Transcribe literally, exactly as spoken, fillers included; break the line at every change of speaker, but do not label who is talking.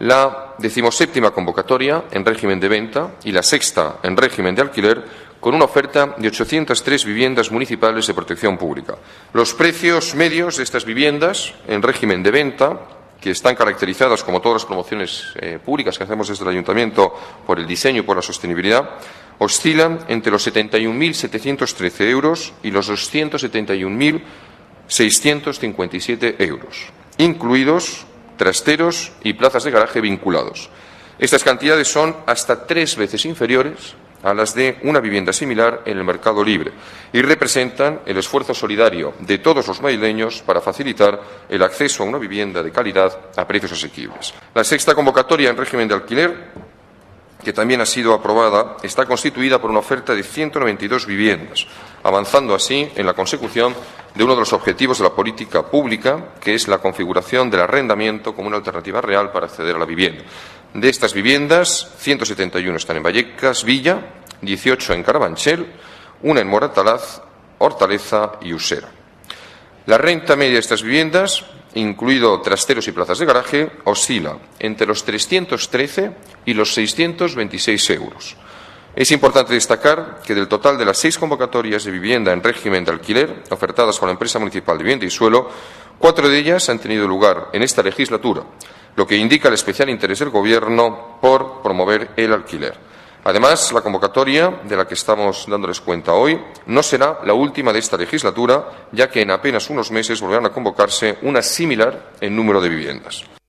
la decimoséptima convocatoria en régimen de venta y la sexta en régimen de alquiler, con una oferta de ochocientas tres viviendas municipales de protección pública. Los precios medios de estas viviendas en régimen de venta, que están caracterizadas, como todas las promociones eh, públicas que hacemos desde el Ayuntamiento, por el diseño y por la sostenibilidad, oscilan entre los setenta y un mil setecientos trece euros y los doscientos setenta y un mil seiscientos cincuenta y siete euros, incluidos trasteros y plazas de garaje vinculados. Estas cantidades son hasta tres veces inferiores a las de una vivienda similar en el mercado libre y representan el esfuerzo solidario de todos los madrileños para facilitar el acceso a una vivienda de calidad a precios asequibles. La sexta convocatoria en régimen de alquiler, que también ha sido aprobada, está constituida por una oferta de ciento noventa y dos viviendas, avanzando así en la consecución de uno de los objetivos de la política pública, que es la configuración del arrendamiento como una alternativa real para acceder a la vivienda. De estas viviendas, ciento setenta y uno están en Vallecas, Villa, dieciocho en Carabanchel, una en Moratalaz, Hortaleza y Usera. La renta media de estas viviendas, incluido trasteros y plazas de garaje, oscila entre los trescientos trece y los seiscientos veintiséis euros. Es importante destacar que del total de las seis convocatorias de vivienda en régimen de alquiler ofertadas por la empresa municipal de Vivienda y Suelo, cuatro de ellas han tenido lugar en esta legislatura, lo que indica el especial interés del Gobierno por promover el alquiler. Además, la convocatoria de la que estamos dándoles cuenta hoy no será la última de esta legislatura, ya que en apenas unos meses volverán a convocarse una similar en número de viviendas.